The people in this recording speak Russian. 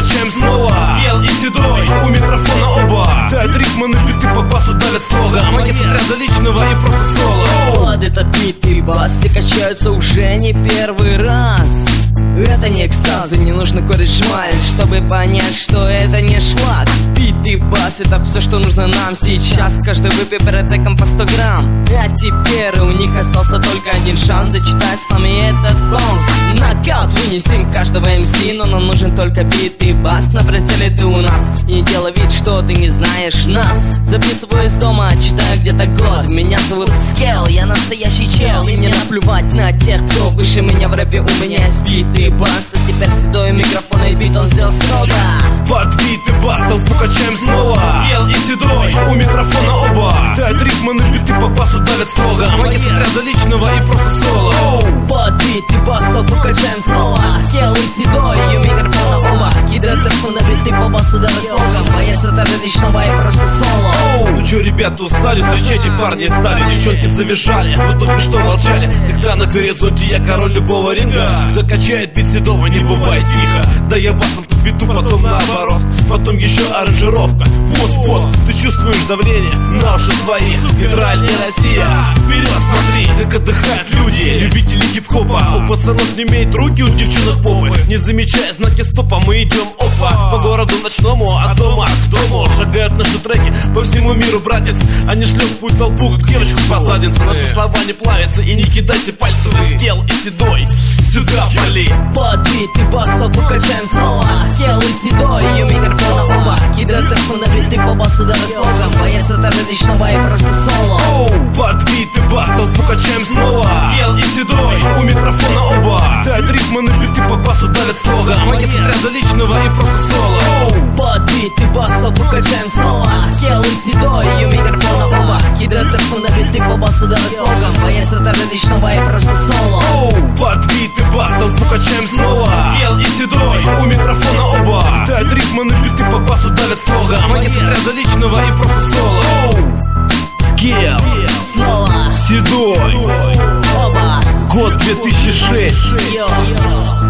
покачаем снова. Ел и седой, у микрофона оба. Тают ритмы на биты, по басу давят строго. Магнит отряда личного и просто соло. Под этот бит и бас все качаются уже не первый раз. Это не экстазы, не нужно кореш шмаль, чтобы понять, что это не шлак. Бит и бас — это все, что нужно нам сейчас. Каждый выпей перед треком по 100 грамм. А теперь у них остался только один шанс зачитать с нами этот бонус. Нокаут вынесем каждого МС, но нам нужен только бит и бас. На прицеле ты у нас, и не делай вид, что ты не знаешь нас. Записываю из дома, читаю где-то год. Меня зовут Скел, я настоящий чел. И мне наплевать на тех, кто выше меня в рэпе. У меня есть бит и бас, а теперь седой микрофон и бит он сделал строго. Под бит и бас толпу качаем снова. Ел и седой, у микрофона оба. Тают ритмы на биты, по басу давят строго. Магнит отряда личного и просто соло. Под бит и бас толпу качаем снова. Скел и седой, у микрофона оба. Кидают треху на биты, по басу давят слогом. Боец отряда личного и просто соло. Ну чё, ребята, устали? Встречайте, парни стали. Девчонки завизжали, вы только что молчали. Когда на горизонте я король любого ринга. Кто качает бит седого, не бывает тихо. Да я басом по биту, потом наоборот. Потом еще аранжировка. Вот-вот, ты чувствуешь давление на уши свои. Израиль и Россия. Вперед смотри, как отдыхают люди, любители хип-хопа. У пацанов не имеют руки, у девчонок попы. Не замечая знаки стопа, мы идем опа. По городу ночному, от дома к дому. Шагают наши треки по всему миру, братец. Они шлепают толпу, как девочку посадятся. Наши слова не плавятся, и не кидайте пальцы. Скел и седой, сюда вали. Под бит и бас толпу качаем снова. Скел и седой, у микрофона оба. Кидают треху на биты, по басу давят слогом. Боец отряда личного и просто соло. Под бит и бас толпу качаем снова. Ел и седой, у микрофона оба. Тают ритмы на биты, по басу давят строго. Магнит отряда личного и просто соло. Под бит и бас толпу качаем снова. Скел и седой, у микрофона оба. Кидают треху на биты, по басу давят слогом. Боец отряда личного и просто соло. Под бит и бас толпу качаем снова. Ел и седой, у микрофона оба. Тают ритмы на биты, по басу давят строго. Магнит отряда личного и просто соло. Скел, снова седой, оба. год 2006. Йо.